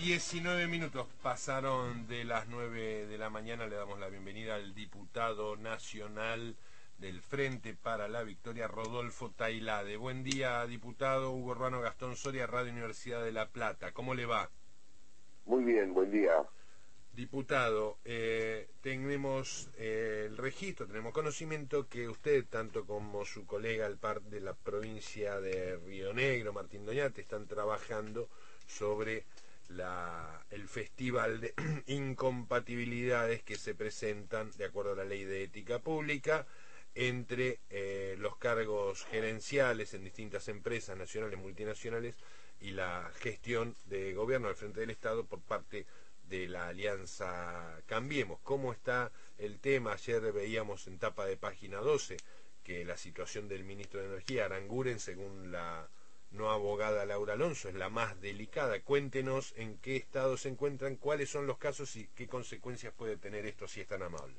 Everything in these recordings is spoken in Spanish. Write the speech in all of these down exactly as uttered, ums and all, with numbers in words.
diecinueve minutos pasaron de las nueve de la mañana. Le damos la bienvenida al diputado nacional del Frente para la Victoria, Rodolfo Tailade. Buen día, diputado. Hugo Urbano Gastón Soria, Radio Universidad de La Plata. ¿Cómo le va? Muy bien, buen día. Diputado, eh, tenemos eh, el registro, tenemos conocimiento que usted, tanto como su colega al par de la provincia de Río Negro, Martín Doñate, están trabajando sobre la, el festival de incompatibilidades que se presentan, de acuerdo a la Ley de Ética Pública, entre eh, los cargos gerenciales en distintas empresas nacionales, multinacionales, y la gestión de gobierno al frente del Estado por parte de la Alianza Cambiemos. ¿Cómo está el tema? Ayer veíamos en tapa de página doce que la situación del ministro de Energía, Aranguren, según la no abogada Laura Alonso, es la más delicada. Cuéntenos en qué estado se encuentran, cuáles son los casos y qué consecuencias puede tener esto, si es tan amable.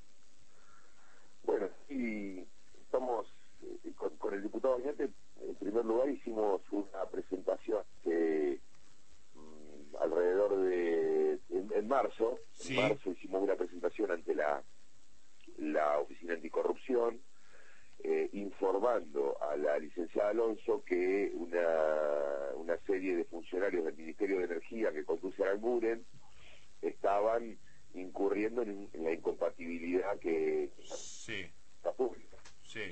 Bueno, sí, estamos eh, con, con el diputado Doñate. En primer lugar hicimos una presentación que mm, alrededor de en, en marzo, ¿Sí? en marzo hicimos una presentación ante la la Oficina Anticorrupción, eh, informando a la licenciada Alonso que una, una serie de funcionarios del Ministerio de Energía que conduce a Aranguren estaban incurriendo en, en la incompatibilidad que Sí, está pública. sí.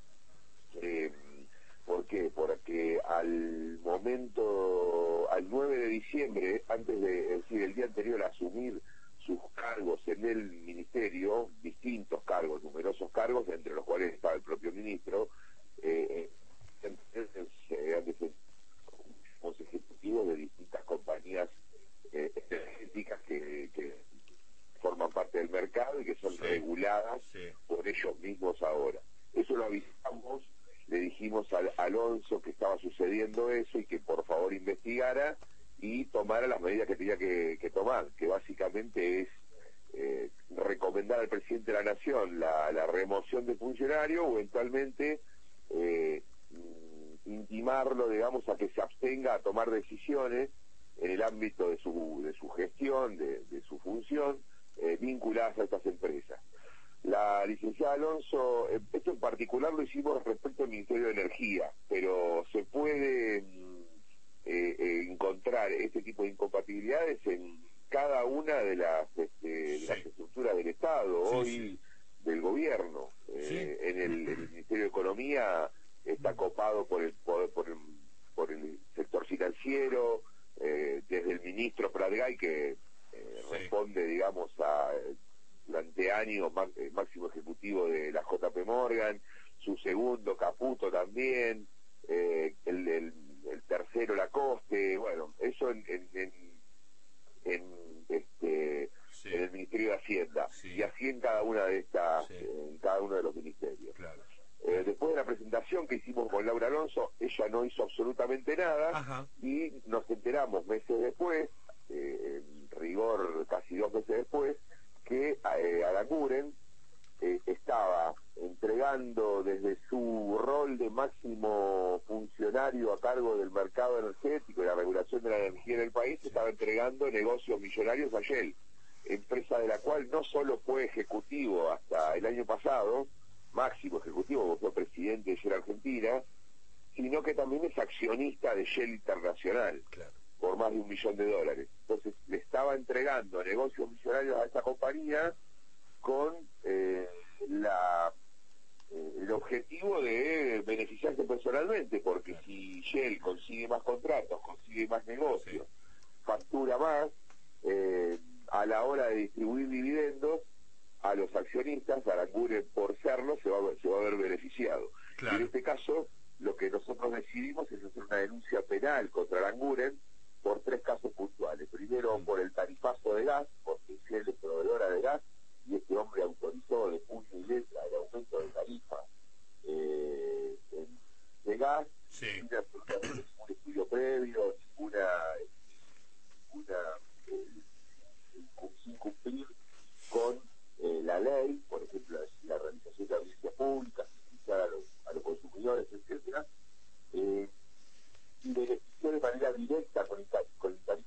Eh, ¿Por qué? Porque al momento, al nueve de diciembre, antes de, es decir, el día anterior a asumir sus cargos en el ministerio, distintos cargos, numerosos cargos, entre los cuales estaba el propio ministro, eh, eran los ejecutivos de distintas compañías eh, energéticas que, que forman parte del mercado y que son Sí. reguladas Sí. por ellos mismos ahora. Eso lo avisamos, le dijimos a Alonso que estaba sucediendo eso y que por favor investigara y tomara las medidas que tenía que, que tomar, que básicamente es eh, recomendar al presidente de la Nación la, la remoción de funcionario o eventualmente eh, intimarlo, digamos, a que se abstenga a tomar decisiones en el ámbito de su, de su gestión, de, de su función, eh, vinculadas a estas empresas. La licenciada Alonso, esto en particular lo hicimos respecto al Ministerio de Energía, pero se puede eh, eh, encontrar este tipo de incompatibilidades en cada una de las, este, de las estructuras del Estado, Sí, hoy sí. del gobierno. Eh, Sí. en, el, en el Ministerio de Economía está copado por el, por, por el, por el sector financiero, eh, desde el ministro Pratgay, que eh, Sí. responde, digamos, a... durante años máximo ejecutivo de la J P Morgan, su segundo Caputo también, eh, el, el, el tercero Lacoste, bueno, eso en, en, en, en, este, Sí. en el Ministerio de Hacienda, Sí. y así en cada una de estas, Sí. en cada uno de los ministerios. Claro. Eh, después de la presentación que hicimos con Laura Alonso, ella no hizo absolutamente nada. Ajá. Y nos enteramos meses después, eh, en rigor casi dos meses después, que eh, Aranguren eh, estaba entregando desde su rol de máximo funcionario a cargo del mercado energético y la regulación de la energía en el país, estaba entregando negocios millonarios a Shell, empresa de la cual no solo fue ejecutivo hasta el año pasado, máximo ejecutivo, porque fue presidente de Shell Argentina, sino que también es accionista de Shell Internacional. Claro. Por más de un millón de dólares. Entonces le estaba entregando negocios millonarios a esta compañía con eh, la eh, el objetivo de beneficiarse personalmente, porque Claro. si Shell consigue más contratos, consigue más negocios, Sí. factura más, eh, a la hora de distribuir dividendos a los accionistas, Aranguren por serlo se va, se va a ver beneficiado. Claro. Y en este caso lo que nosotros decidimos es hacer una denuncia penal contra Aranguren por tres casos puntuales. Primero, Mm. por el tarifazo de gas, porque Shell es proveedora de gas, y este hombre autorizó de puño y letra el aumento de tarifa eh, de gas, Sí. sin absolutamente ningún estudio previo, ninguna, ninguna eh, sin cumplir con eh, la ley, por ejemplo, la, la realización de audiencias públicas, escuchar a los, a los consumidores, etcétera, eh, y benefició de manera directa con el, con el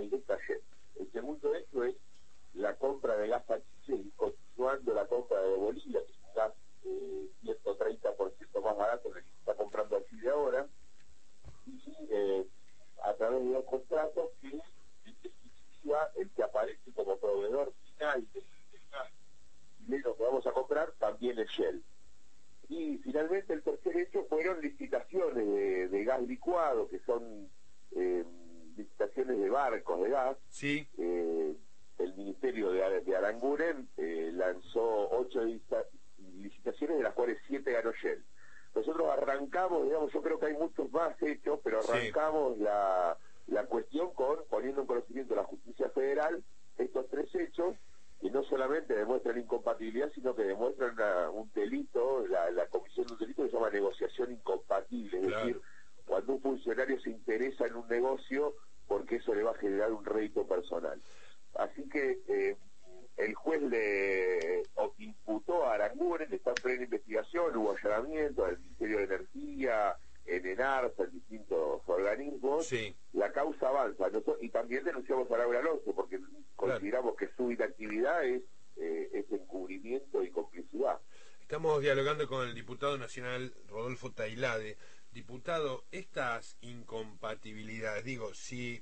directa a Shell. El segundo hecho es la compra de gas a Chile y continuando la compra de Bolivia, que es un gas eh, ciento treinta por ciento más barato que el que se está comprando a Chile ahora, y eh, a través de dos contratos que en definitiva el que aparece como proveedor final del, del gas chileno que vamos a comprar también es Shell. Y finalmente el tercer hecho fueron licitaciones de, de gas licuado, que son eh, licitaciones de barcos de gas. Sí. Eh, el Ministerio de, de Aranguren eh, lanzó ocho licitaciones, de las cuales siete ganó Shell. Nosotros arrancamos, digamos, yo creo que hay muchos más hechos, pero arrancamos sí. la, la cuestión con poniendo en conocimiento de la justicia federal estos tres hechos, que no solamente demuestran incompatibilidad, sino que demuestran una, un delito, la, la comisión de un delito que se llama negociación incompatible, es claro. decir, cuando un funcionario se interesa en un negocio porque eso le va a generar un rédito personal. Así que eh, el juez le imputó a Aranguren, está en plena investigación, hubo allanamiento al Ministerio de Energía, en ENARSA, en distintos organismos, sí. La causa avanza. Nosotros, y también denunciamos a Laura Alonso, porque claro. consideramos que su inactividad es, eh, es encubrimiento y complicidad. Estamos dialogando con el diputado nacional Rodolfo Tailade. Diputado, estas incompatibilidades, digo, si,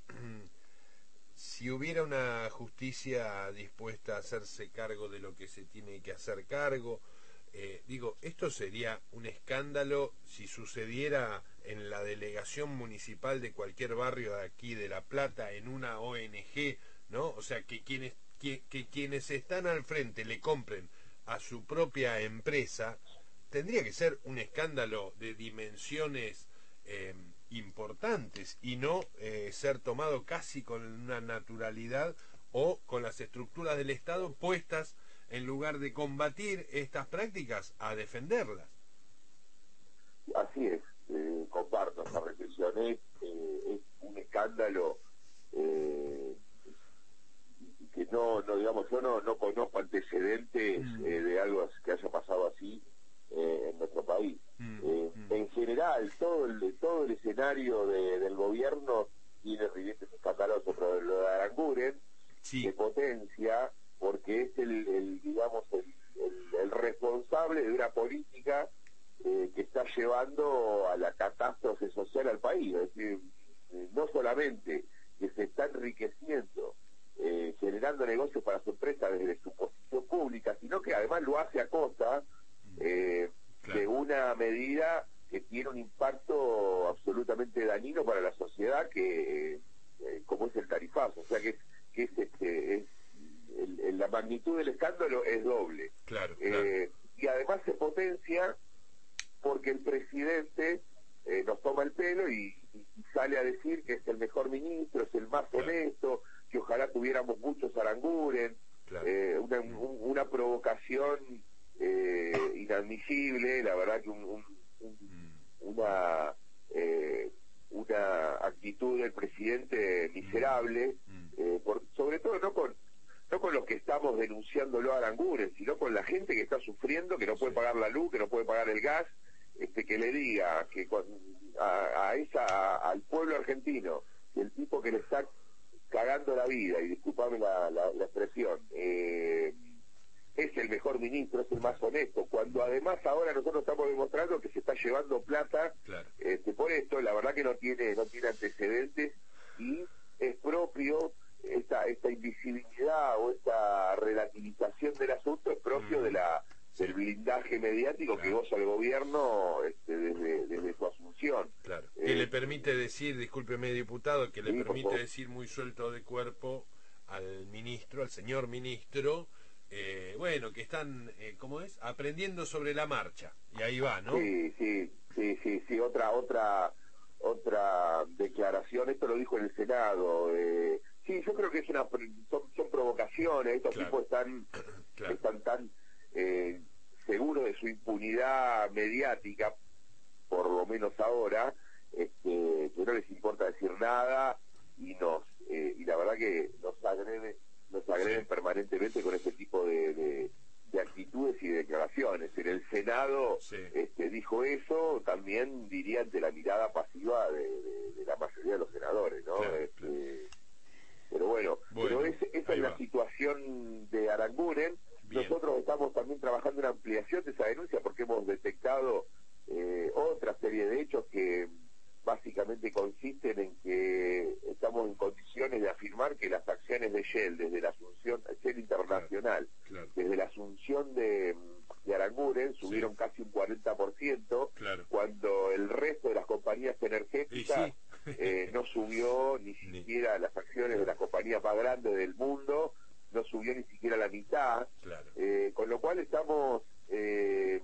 si hubiera una justicia dispuesta a hacerse cargo de lo que se tiene que hacer cargo, eh, digo, esto sería un escándalo si sucediera en la delegación municipal de cualquier barrio de aquí de La Plata, en una O N G, ¿no? O sea, que quienes, que, que quienes están al frente le compren a su propia empresa, tendría que ser un escándalo de dimensiones eh, importantes y no eh, ser tomado casi con una naturalidad o con las estructuras del Estado puestas, en lugar de combatir estas prácticas, a defenderlas. Así es, eh, comparto esa reflexión, es, eh, es un escándalo eh, que no, no digamos, yo no, no conozco antecedentes mm. eh, de algo que haya pasado así eh, en nuestro país. Mm. Eh, mm. En general, todo el, todo el escenario de, del gobierno tiene ribetes escandalosos, pero lo de Aranguren sí. de potencia, porque es el, el digamos, el, el, el responsable de una política eh, que está llevando a la catástrofe social al país. Es decir, eh, no solamente que se está enriqueciendo, eh, generando negocios para su empresa desde su posición pública, sino que además lo hace a costa eh, claro. de una medida que tiene un impacto absolutamente dañino para la sociedad, que eh, como es el tarifazo. O sea que, que es, este, es el, el, la magnitud del escándalo es doble. Claro, eh, claro. Y además se potencia porque el presidente eh, nos toma el pelo y, y, y sale a decir que es el mejor ministro, es el más claro. honesto, que ojalá tuviéramos muchos Aranguren, claro. eh, una, un, una provocación eh, inadmisible, la verdad que un, un, un, mm. una eh, una actitud del presidente miserable, mm. eh, por, sobre todo no con no con los que estamos denunciándolo a Aranguren, sino con la gente que está sufriendo, que no puede sí. pagar la luz, que no puede pagar el gas, este que le diga que con, a, a esa a, al pueblo argentino, el tipo que le está cagando la vida, y disculpame la, la, la expresión, eh, es el mejor ministro, es el más honesto, cuando además ahora nosotros estamos demostrando que se está llevando plata claro. este, por esto, la verdad que no tiene no tiene antecedentes, y es propio esta esta invisibilidad o esta relativización del asunto, es propio mm. de la sí. del blindaje mediático claro. que goza el gobierno este, desde, desde su asunción. Claro. Eh, que le permite decir, discúlpeme diputado, que le sí, permite decir muy suelto de cuerpo al ministro, al señor ministro, eh, bueno, que están, eh, ¿cómo es? Aprendiendo sobre la marcha. Y ahí va, ¿no? Sí, sí, sí, sí, sí, otra, otra, otra declaración, esto lo dijo en el Senado, eh, sí, yo creo que es una, son, son provocaciones, estos claro. tipos están, claro. están tan eh, seguros de su impunidad mediática, por lo menos ahora, este, que no les importa decir nada, y nos, eh, y la verdad que nos agreden, nos agreden sí. permanentemente con este tipo de, de, de actitudes y declaraciones. En el Senado sí. este, dijo eso, también diría ante la mirada pasiva de, de, de la mayoría de los senadores, ¿no? Claro, este, claro. Pero Aranguren. Bien. Nosotros estamos también trabajando en ampliación de esa denuncia porque hemos detectado eh, otra serie de hechos que básicamente consisten en que estamos en condiciones de afirmar que las acciones de Shell desde la asunción, Shell Internacional, Claro, claro. desde la asunción de, de Aranguren subieron Sí. casi un cuarenta por ciento, Claro. cuando el resto de las compañías energéticas Y sí. eh, no subió ni siquiera las acciones de las compañías más grandes del mundo, no subió ni siquiera la mitad, Claro. eh, con lo cual estamos, eh,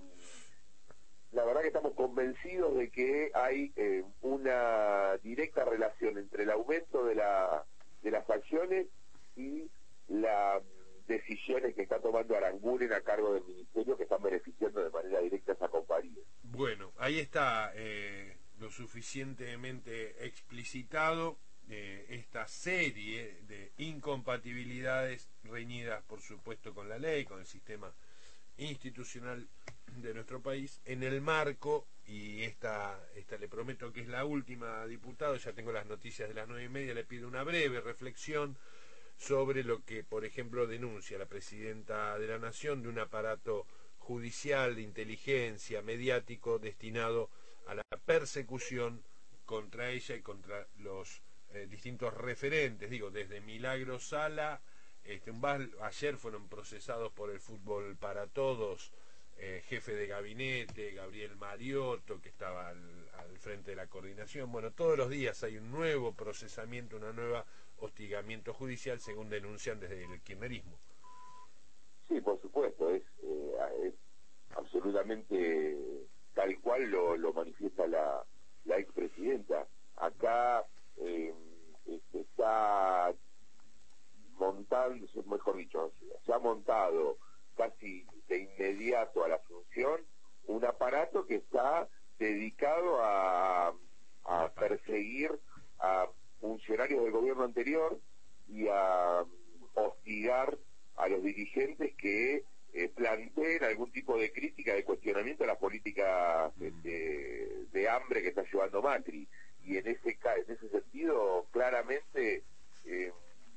la verdad que estamos convencidos de que hay eh, una directa relación entre el aumento de, la, de las acciones y las decisiones que está tomando Aranguren a cargo del ministerio, que están beneficiando de manera directa a esa compañía. Bueno, ahí está eh, lo suficientemente explicitado. Eh, esta serie de incompatibilidades reñidas, por supuesto, con la ley, con el sistema institucional de nuestro país, en el marco, y esta, esta le prometo que es la última, diputado, ya tengo las noticias de las nueve y media, le pido una breve reflexión sobre lo que, por ejemplo, denuncia la presidenta de la Nación de un aparato judicial, de inteligencia, mediático, destinado a la persecución contra ella y contra los Eh, distintos referentes, digo, desde Milagro Sala, este, un bal, ayer fueron procesados por el Fútbol para Todos, eh, jefe de gabinete, Gabriel Mariotto, que estaba al, al frente de la coordinación. Bueno, todos los días hay un nuevo procesamiento, una nueva hostigamiento judicial, según denuncian desde el kirchnerismo. Sí, por supuesto, es, eh, es absolutamente tal cual lo, lo manifiesta la, la expresidenta. Acá eh, este, está montando, mejor dicho, se ha montado casi de inmediato a la función un aparato que está dedicado a, a perseguir a funcionarios del gobierno anterior y a hostigar a los dirigentes que eh, planteen algún tipo de crítica, de cuestionamiento a la política de, de hambre que está llevando Macri. Y en ese en ese sentido, claramente, eh,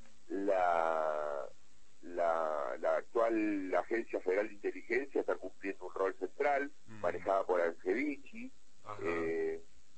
la, la, la actual Agencia Federal de Inteligencia está cumpliendo un rol central, mm. manejada por Angevici, eh,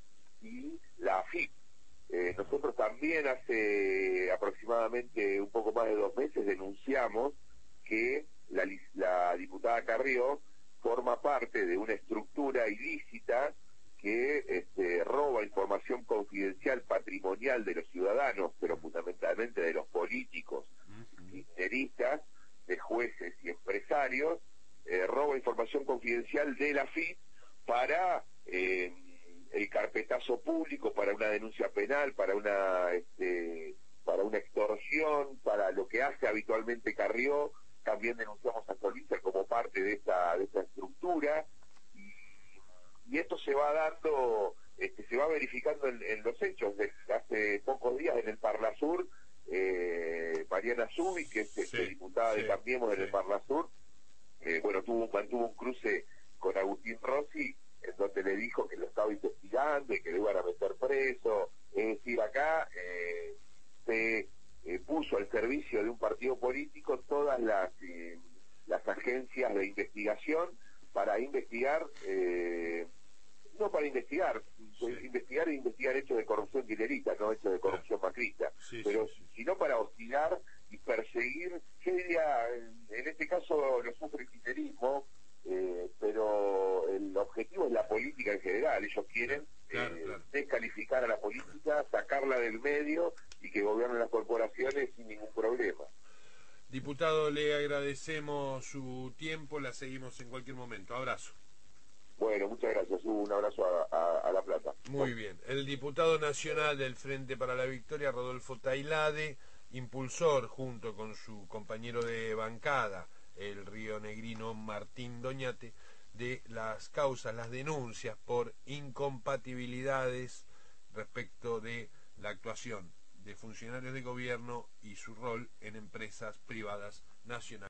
y la A F I P. Eh, nosotros también hace aproximadamente un poco más de dos meses denunciamos que la, la diputada Carrió forma parte de una estructura ilícita que este, roba información confidencial patrimonial de los ciudadanos, pero fundamentalmente de los políticos, kirchneristas, de jueces y empresarios, eh, roba información confidencial de la A F I P para eh, el carpetazo público, para una denuncia penal, para una este, para una extorsión, para lo que hace habitualmente Carrió. También denunciamos a Solís como parte de esta, de esta estructura, y, y esto se va dando, este, se va verificando en, en los hechos. De, hace pocos días en el Parlasur, eh, Mariana Zubi, que es sí, este, diputada sí, de Cambiemos sí. en el Parlasur, eh, bueno, tuvo, mantuvo un cruce con Agustín Rossi, en donde le dijo que lo estaba investigando y que le iban a meter preso. Es decir, acá eh, se eh, puso al servicio de un partido político todas las, eh, las agencias de investigación para investigar, eh, no para investigar, sí. investigar e investigar hechos de corrupción kirchnerista, no hechos de corrupción macrista, sí, pero sí, sí. sino para hostigar y perseguir, yo diría, en este caso lo sufre el kirchnerismo, eh, pero el objetivo es la política en general. Ellos quieren claro, eh, claro. descalificar a la política, sacarla del medio y que gobiernen las corporaciones sin ningún problema. Diputado, le agradecemos su tiempo, la seguimos en cualquier momento. Abrazo. Bueno, muchas gracias. Un abrazo a, a, a La Plata. Muy bien. El diputado nacional del Frente para la Victoria, Rodolfo Tailade, impulsor junto con su compañero de bancada, el rionegrino Martín Doñate, de las causas, las denuncias por incompatibilidades respecto de la actuación de funcionarios de gobierno y su rol en empresas privadas nacionales.